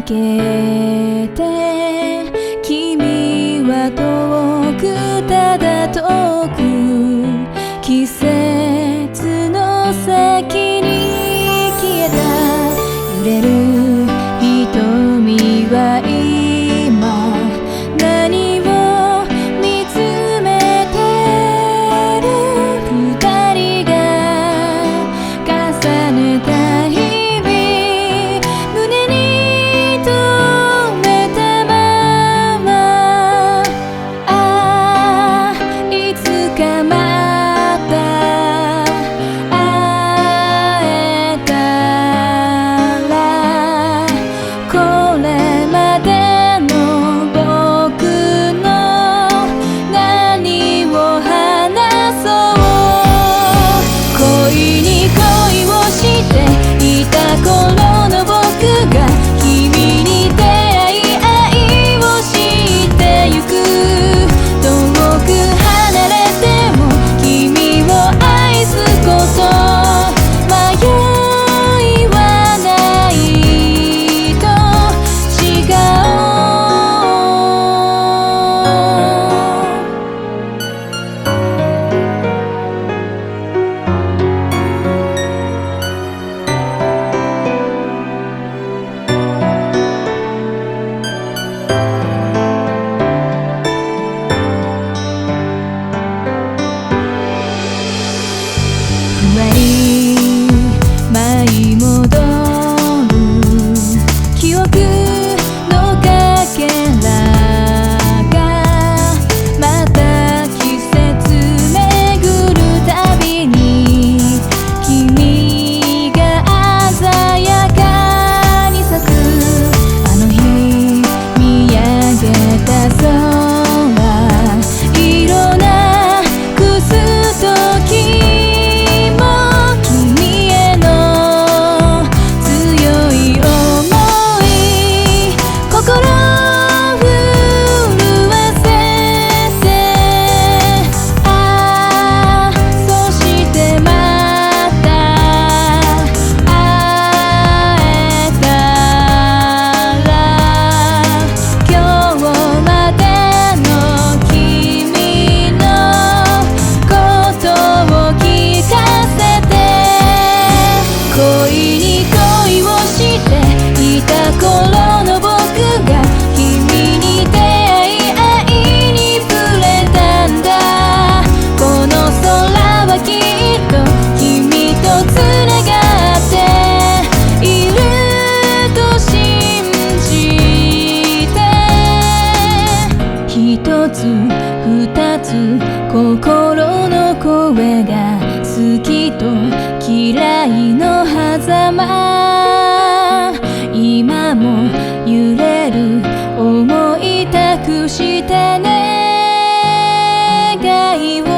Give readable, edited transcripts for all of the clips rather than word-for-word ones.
けて君は遠くただ遠く季節の先に消えた揺れる瞳は今何を見つめてる二人が重ねた日々胸に留めたままいつかまた会えたらこれまでの僕の何を話そう恋に恋をしていた頃の僕が君に出会い愛を知ってゆく遠く離れても君を愛すこと迷いはないと違ふわり舞い戻る記憶のかけらがまた季節巡るたびに君が鮮やかに咲くあの日見上げた空色なくす時恋に恋をしていた頃の僕が君に出会い愛に触れたんだこの空はきっと君とつながっていると信じて一つ二つ心の声が好きと嫌いの狭間今も揺れる思い託した願いを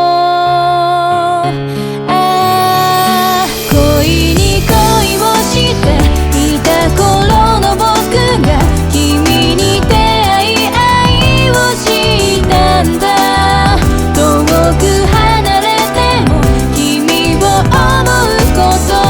恋に恋をしていた頃の僕が君に出会い愛をしたんだ遠く離れても君を思うこと